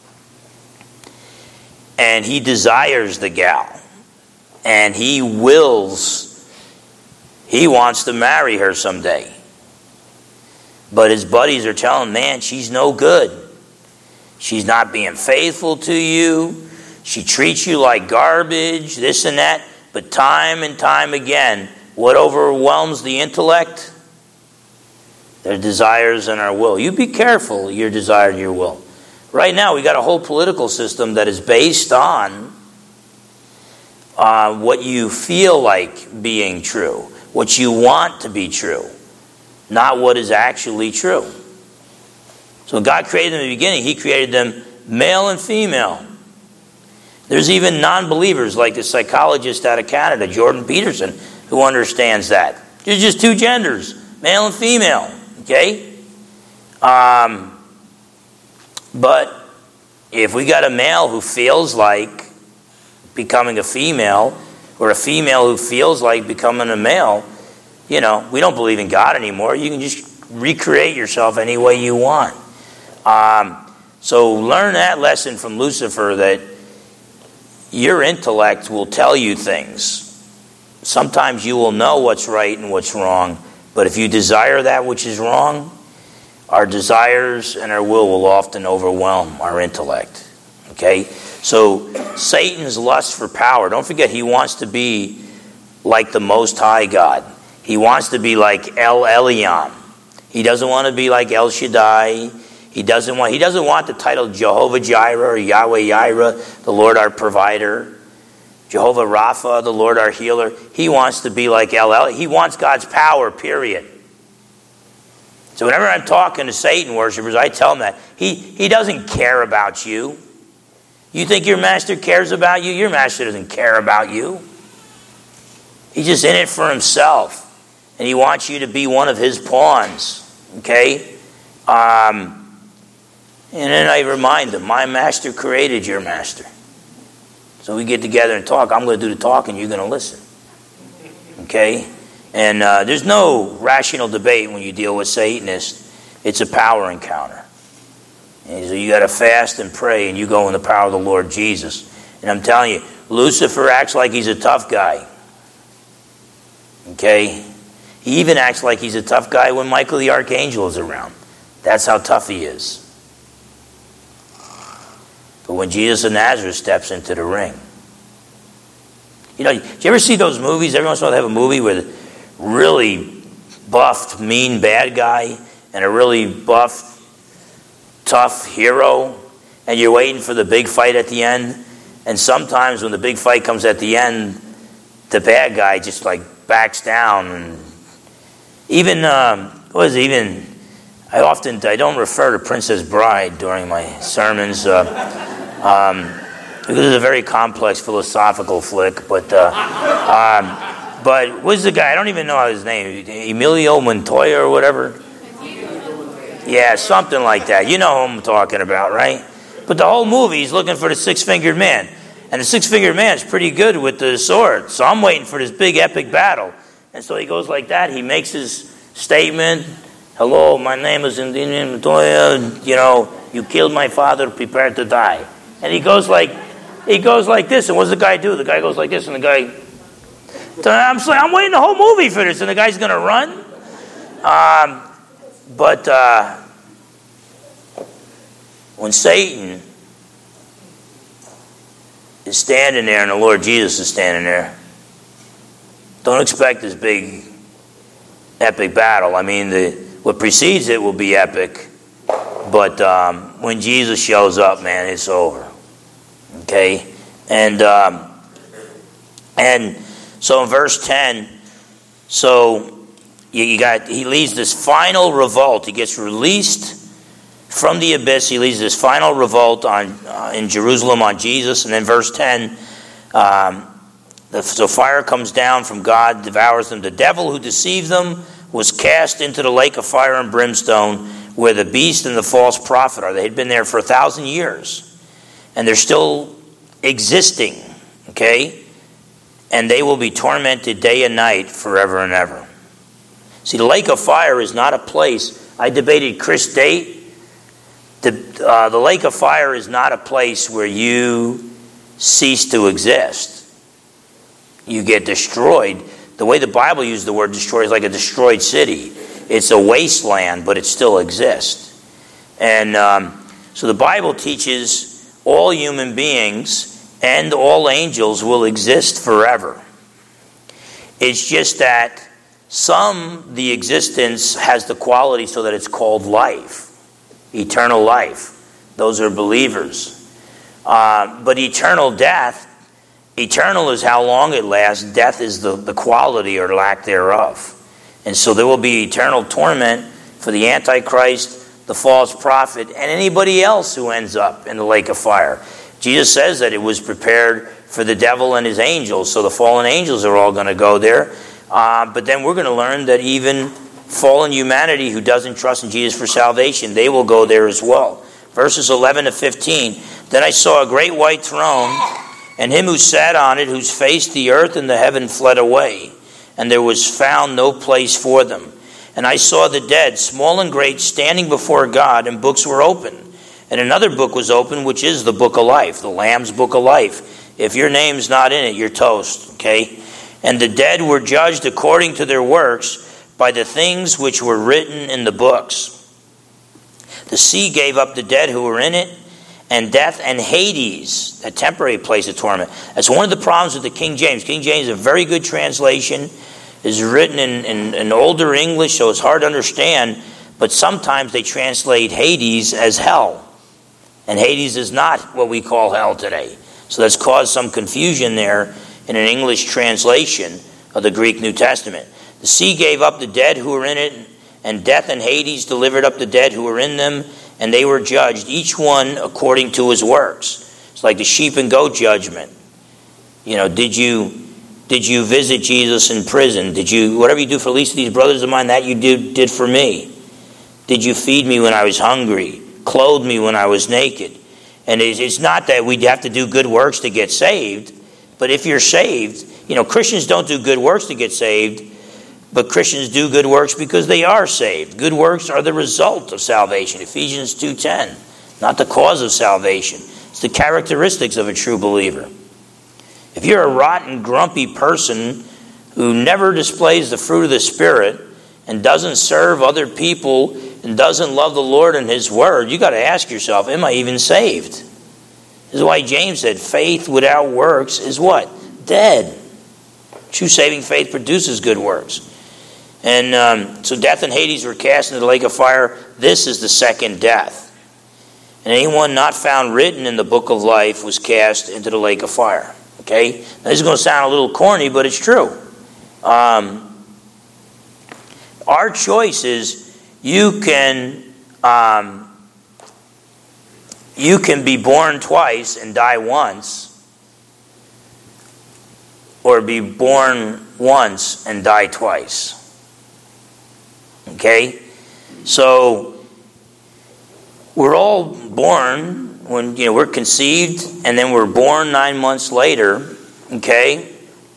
and he desires the gal, and he wants to marry her someday. But his buddies are telling him, man, she's no good. She's not being faithful to you. She treats you like garbage, this and that. But time and time again, what overwhelms the intellect? Their desires and our will. You be careful, your desire and your will. Right now, we got a whole political system that is based on what you feel like being true, what you want to be true, not what is actually true. So when God created them in the beginning, he created them male and female. There's even non-believers like the psychologist out of Canada, Jordan Peterson, who understands that. There's just two genders, male and female. Okay? But if we got a male who feels like becoming a female, or a female who feels like becoming a male, we don't believe in God anymore. You can just recreate yourself any way you want. So learn that lesson from Lucifer, that your intellect will tell you things. Sometimes you will know what's right and what's wrong, but if you desire that which is wrong, our desires and our will often overwhelm our intellect. Okay? So Satan's lust for power, don't forget, he wants to be like the Most High God. He wants to be like El Elyon. He doesn't want to be like El Shaddai. He doesn't want the title Jehovah Jireh or Yahweh Yireh, the Lord our provider. Jehovah Rapha, the Lord our healer. He wants to be like El Elyon. He wants God's power, period. So whenever I'm talking to Satan worshipers, I tell them that he doesn't care about you. You think your master cares about you? Your master doesn't care about you. He's just in it for himself. And he wants you to be one of his pawns. Okay? And then I remind them, my master created your master. So we get together and talk. I'm going to do the talking, you're going to listen. Okay? And there's no rational debate when you deal with Satanists. It's a power encounter. And so you got to fast and pray, and you go in the power of the Lord Jesus. And I'm telling you, Lucifer acts like he's a tough guy. Okay? He even acts like he's a tough guy when Michael the Archangel is around. That's how tough he is. But when Jesus of Nazareth steps into the ring. You know, do you ever see those movies? Every once in a while they have a movie with a really buffed, mean bad guy and a really buffed, tough hero, and you're waiting for the big fight at the end. And sometimes when the big fight comes at the end, the bad guy just like backs down. And even I don't refer to Princess Bride during my sermons because it's a very complex philosophical flick. But what's the guy? I don't even know his name. Emilio Montoya or whatever. Yeah, something like that. You know who I'm talking about, right? But the whole movie, he's looking for the six-fingered man. And the six-fingered man is pretty good with the sword. So I'm waiting for this big epic battle. And so he goes like that. He makes his statement. Hello, my name is Emilio Montoya. You know, you killed my father, prepare to die. And he goes like this. And what does the guy do? The guy goes like this, and the guy... I'm waiting the whole movie for this, and the guy's going to run? But when Satan is standing there and the Lord Jesus is standing there, don't expect this big, epic battle. I mean, what precedes it will be epic, but when Jesus shows up, man, it's over. Okay? And so in verse 10, he leads this final revolt. He gets released from the abyss. He leads this final revolt in Jerusalem on Jesus. And then verse 10, so fire comes down from God, devours them. The devil who deceived them was cast into the lake of fire and brimstone where the beast and the false prophet are. They had been there for 1,000 years. And they're still existing. Okay? And they will be tormented day and night forever and ever. See, the lake of fire is not a place. I debated Chris Date. The lake of fire is not a place where you cease to exist. You get destroyed. The way the Bible uses the word destroy is like a destroyed city. It's a wasteland, but it still exists. And so the Bible teaches all human beings and all angels will exist forever. It's just that the existence has the quality so that it's called life, eternal life. Those are believers. But eternal death, eternal is how long it lasts. Death is the quality or lack thereof. And so there will be eternal torment for the Antichrist, the false prophet, and anybody else who ends up in the lake of fire. Jesus says that it was prepared for the devil and his angels, so the fallen angels are all going to go there. But then we're going to learn that even fallen humanity who doesn't trust in Jesus for salvation, they will go there as well. Verses 11 to 15. Then I saw a great white throne, and him who sat on it, whose face the earth and the heaven fled away, and there was found no place for them. And I saw the dead, small and great, standing before God, and books were opened. And another book was opened, which is the book of life, the Lamb's book of life. If your name's not in it, you're toast, okay? And the dead were judged according to their works by the things which were written in the books. The sea gave up the dead who were in it, and death and Hades, a temporary place of torment. That's one of the problems with the King James. King James is a very good translation. It's written in older English, so it's hard to understand. But sometimes they translate Hades as hell. And Hades is not what we call hell today. So that's caused some confusion there in an English translation of the Greek New Testament. The sea gave up the dead who were in it, and death and Hades delivered up the dead who were in them, and they were judged, each one according to his works. It's like the sheep and goat judgment. Did you visit Jesus in prison? Whatever you do for the least of these brothers of mine, that you did for me? Did you feed me when I was hungry? Clothe me when I was naked? And it's not that we have to do good works to get saved, but if you're saved, Christians don't do good works to get saved, but Christians do good works because they are saved. Good works are the result of salvation. Ephesians 2:10, not the cause of salvation. It's the characteristics of a true believer. If you're a rotten, grumpy person who never displays the fruit of the Spirit and doesn't serve other people and doesn't love the Lord and His Word, you got to ask yourself, am I even saved? This is why James said, faith without works is what? Dead. True saving faith produces good works. And so death and Hades were cast into the lake of fire. This is the second death. And anyone not found written in the book of life was cast into the lake of fire. Okay? Now, this is going to sound a little corny, but it's true. Our choice is you can be born twice and die once, or be born once and die twice. Okay? So we're all born when we're conceived, and then we're born 9 months later. Okay?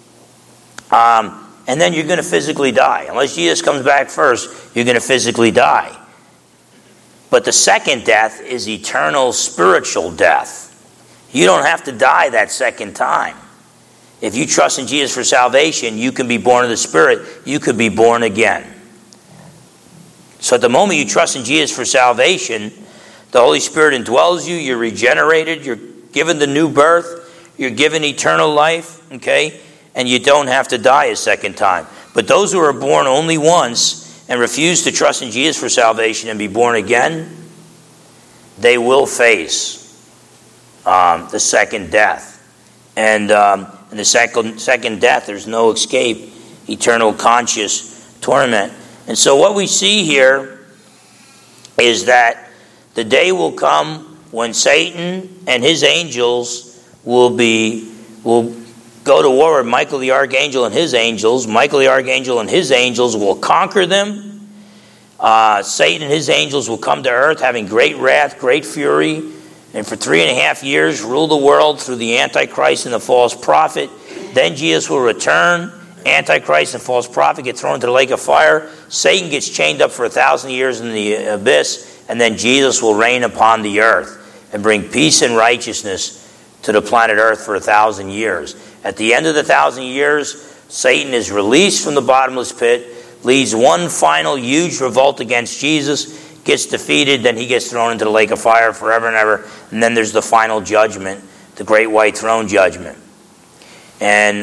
And then you're going to physically die. Unless Jesus comes back first, you're going to physically die. But the second death is eternal spiritual death. You don't have to die that second time. If you trust in Jesus for salvation, you can be born of the Spirit. You could be born again. So at the moment you trust in Jesus for salvation, the Holy Spirit indwells you, you're regenerated, you're given the new birth, you're given eternal life, okay? And you don't have to die a second time. But those who are born only once and refuse to trust in Jesus for salvation and be born again, they will face the second death. And in the second death, there's no escape, eternal conscious torment. And so what we see here is that the day will come when Satan and his angels will go to war with Michael the Archangel and his angels. Michael the Archangel and his angels will conquer them. Satan and his angels will come to earth having great wrath, great fury, and for 3.5 years rule the world through the Antichrist and the false prophet. Then Jesus will return. Antichrist and false prophet get thrown into the lake of fire. Satan gets chained up for 1,000 years in the abyss, and then Jesus will reign upon the earth and bring peace and righteousness to the planet earth for 1,000 years. At the end of the 1,000 years, Satan is released from the bottomless pit, leads one final huge revolt against Jesus, gets defeated, then he gets thrown into the lake of fire forever and ever, and then there's the final judgment, the great white throne judgment. And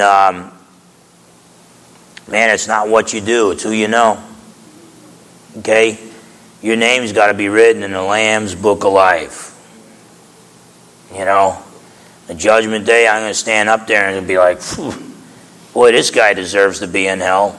man, it's not what you do, it's who you know. Okay? Your name's got to be written in the Lamb's Book of Life. The judgment day, I'm going to stand up there and be like, boy, this guy deserves to be in hell.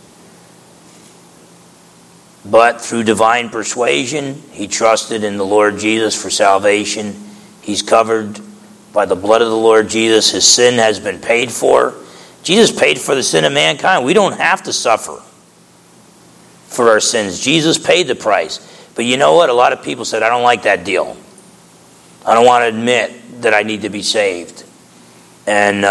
But through divine persuasion, he trusted in the Lord Jesus for salvation. He's covered by the blood of the Lord Jesus. His sin has been paid for. Jesus paid for the sin of mankind. We don't have to suffer for our sins. Jesus paid the price. But you know what? A lot of people said, I don't like that deal. I don't want to admit that I need to be saved. And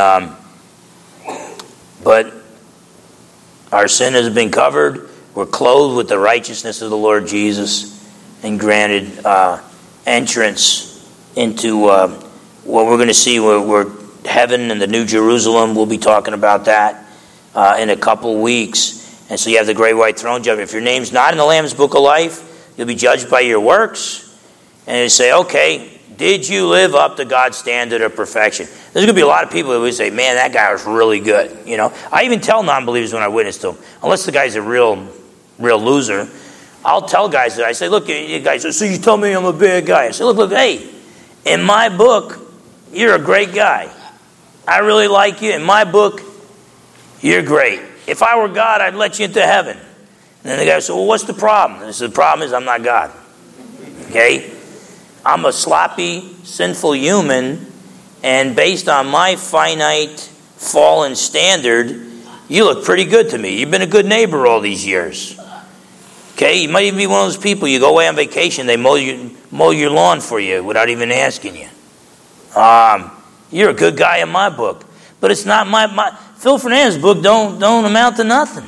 but our sin has been covered. We're clothed with the righteousness of the Lord Jesus and granted entrance into what we're going to see where heaven and the New Jerusalem. We'll be talking about that in a couple weeks. And so you have the great white throne judgment. If your name's not in the Lamb's Book of Life, you'll be judged by your works. And you say, okay, did you live up to God's standard of perfection? There's going to be a lot of people who would say, man, that guy was really good. I even tell non-believers when I witness to them, unless the guy's a real loser, I'll tell guys that. I say, look, you guys, so you tell me I'm a bad guy. I say, look, hey, in my book, you're a great guy. I really like you. In my book, you're great. If I were God, I'd let you into heaven. And then the guy said, well, what's the problem? And I said, the problem is I'm not God. Okay? I'm a sloppy, sinful human, and based on my finite, fallen standard, you look pretty good to me. You've been a good neighbor all these years. Okay? You might even be one of those people, you go away on vacation, they mow your lawn for you without even asking you. You're a good guy in my book. But it's not my Phil Fernandez's book don't amount to nothing.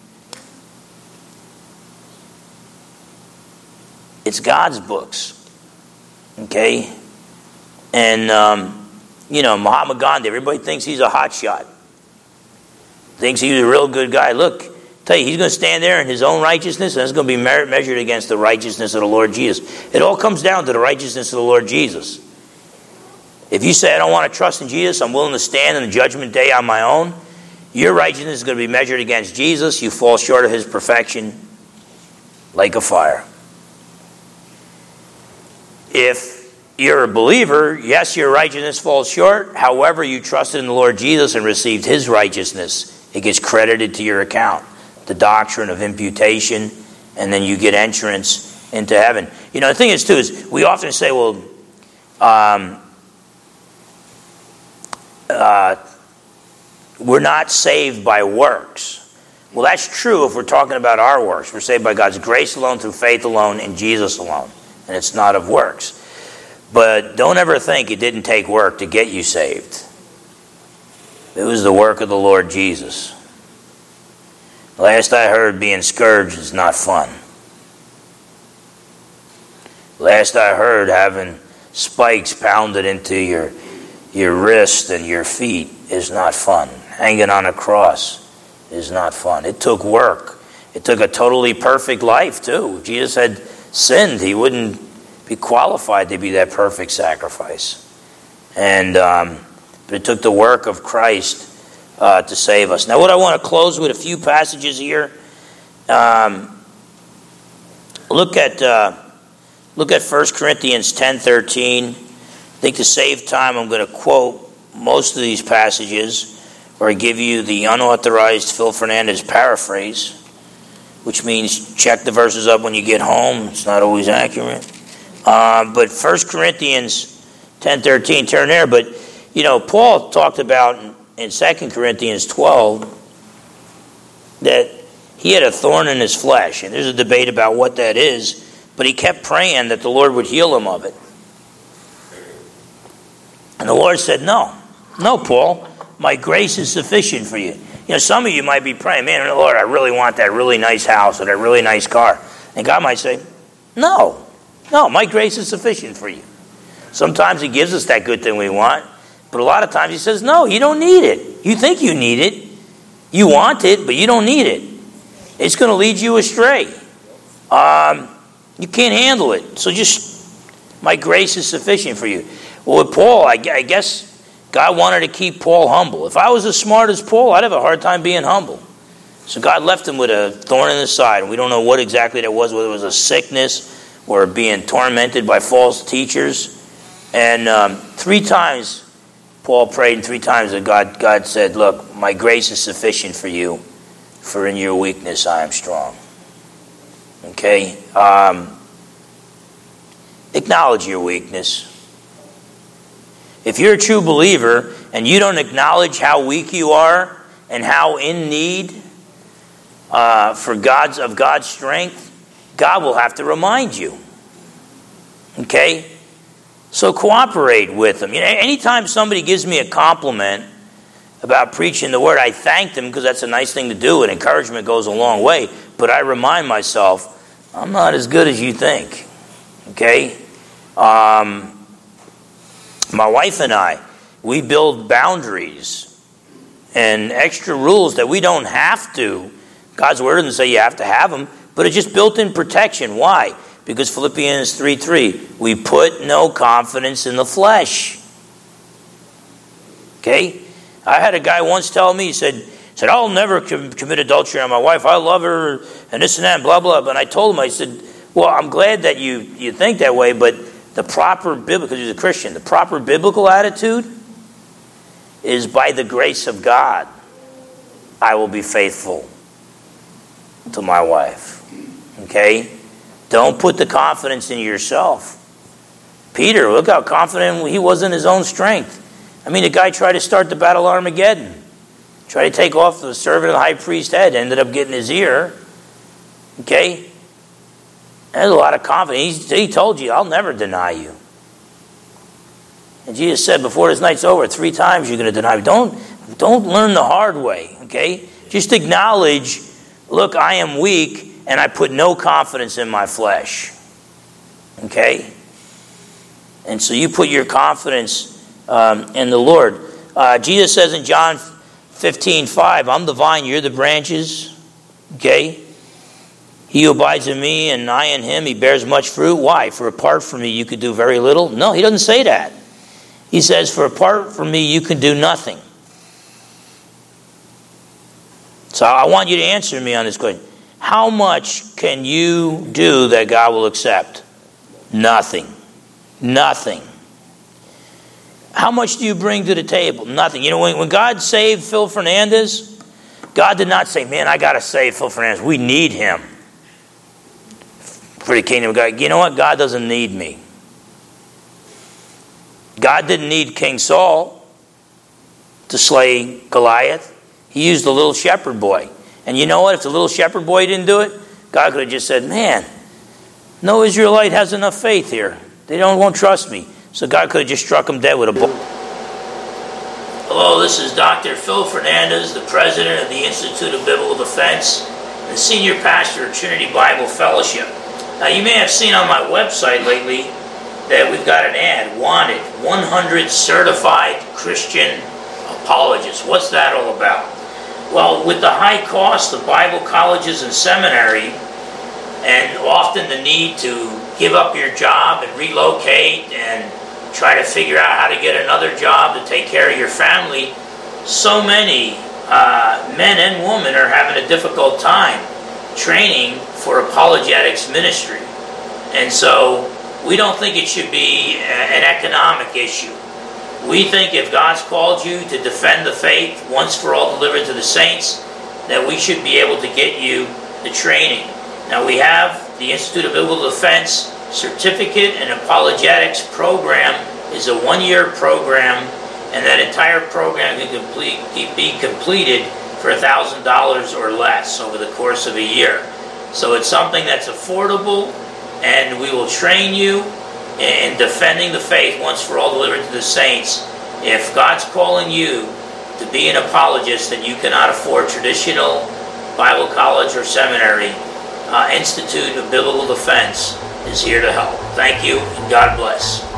It's God's books. Okay? And, Mahatma Gandhi, everybody thinks he's a hotshot. Thinks he's a real good guy. Look, tell you, he's going to stand there in his own righteousness, and it's going to be measured against the righteousness of the Lord Jesus. It all comes down to the righteousness of the Lord Jesus. If you say, I don't want to trust in Jesus, I'm willing to stand in the judgment day on my own, your righteousness is going to be measured against Jesus. You fall short of his perfection like a fire. If you're a believer, yes, your righteousness falls short. However, you trusted in the Lord Jesus and received his righteousness, it gets credited to your account. The doctrine of imputation, and then you get entrance into heaven. The thing is, too, is we often say, well, we're not saved by works. Well, that's true if we're talking about our works. We're saved by God's grace alone, through faith alone, in Jesus alone. And it's not of works. But don't ever think it didn't take work to get you saved. It was the work of the Lord Jesus. Last I heard, being scourged is not fun. Last I heard, having spikes pounded into your wrist and your feet is not fun. Hanging on a cross is not fun. It took work. It took a totally perfect life, too. If Jesus had sinned, he wouldn't be qualified to be that perfect sacrifice. And but it took the work of Christ to save us. Now, what I want to close with a few passages here. Look at 1 Corinthians 10:13. I think to save time, I'm going to quote most of these passages, or I give you the unauthorized Phil Fernandez paraphrase, which means check the verses up when you get home. It's not always accurate. But 1 Corinthians 10:13, turn there. But, Paul talked about in 2 Corinthians 12 that he had a thorn in his flesh. And there's a debate about what that is. But he kept praying that the Lord would heal him of it. And the Lord said, no, Paul, my grace is sufficient for you. Some of you might be praying, man, Lord, I really want that really nice house or that really nice car. And God might say, no, my grace is sufficient for you. Sometimes he gives us that good thing we want, but a lot of times he says, no, you don't need it. You think you need it. You want it, but you don't need it. It's going to lead you astray. You can't handle it. So my grace is sufficient for you. Well, with Paul, I guess God wanted to keep Paul humble. If I was as smart as Paul, I'd have a hard time being humble. So God left him with a thorn in his side. We don't know what exactly that was, whether it was a sickness or being tormented by false teachers. And 3 times Paul prayed, and 3 times that God said, look, my grace is sufficient for you, for in your weakness I am strong. Okay? Acknowledge your weakness. If you're a true believer and you don't acknowledge how weak you are and how in need of God's strength, God will have to remind you. Okay? So cooperate with him. Anytime somebody gives me a compliment about preaching the word, I thank them because that's a nice thing to do, and encouragement goes a long way. But I remind myself, I'm not as good as you think. Okay? My wife and I, we build boundaries and extra rules that we don't have to. God's word doesn't say you have to have them, but it's just built-in protection. Why? Because Philippians 3:3, we put no confidence in the flesh. Okay? I had a guy once tell me, he said, I'll never commit adultery on my wife. I love her, and this and that, and blah, blah. But I told him, I said, well, I'm glad that you think that way, but the proper biblical, because he's a Christian, the proper biblical attitude is by the grace of God, I will be faithful to my wife. Okay? Don't put the confidence in yourself. Peter, look how confident he was in his own strength. I mean, the guy tried to start the Battle of Armageddon. Tried to take off the servant of the high priest's head. Ended up getting his ear. Okay? There's a lot of confidence. He told you, I'll never deny you. And Jesus said, before this night's over, 3 times you're going to deny me. Don't learn the hard way. Okay? Just acknowledge, look, I am weak, and I put no confidence in my flesh. Okay? And so you put your confidence in the Lord. Jesus says in John 15:5, I'm the vine, you're the branches. Okay? He who abides in me and I in him, he bears much fruit. Why? For apart from me you could do very little? No, he doesn't say that. He says, for apart from me you can do nothing. So I want you to answer me on this question. How much can you do that God will accept? Nothing. Nothing. How much do you bring to the table? Nothing. You know, when God saved Phil Fernandez, God did not say, man, I got to save Phil Fernandez. We need him for the kingdom of God. You know what? God doesn't need me. God didn't need King Saul to slay Goliath. He used the little shepherd boy. And you know what? If the little shepherd boy didn't do it, God could have just said, man, no Israelite has enough faith here. They won't trust me. So God could have just struck him dead with a bow. Hello, this is Dr. Phil Fernandez, the president of the Institute of Biblical Defense, and the senior pastor of Trinity Bible Fellowship. Now, you may have seen on my website lately that we've got an ad, wanted, 100 certified Christian apologists. What's that all about? Well, with the high cost of Bible colleges and seminary, and often the need to give up your job and relocate and try to figure out how to get another job to take care of your family, so many men and women are having a difficult time training for apologetics ministry. And so we don't think it should be an economic issue. We think if God's called you to defend the faith once for all delivered to the saints, that we should be able to get you the training. Now we have the Institute of Biblical Defense Certificate and Apologetics program is a 1-year program, and that entire program can be completed for $1,000 or less over the course of a year. So it's something that's affordable, and we will train you in defending the faith once for all delivered to the saints. If God's calling you to be an apologist and you cannot afford traditional Bible college or seminary, Institute of Biblical Defense is here to help. Thank you, and God bless.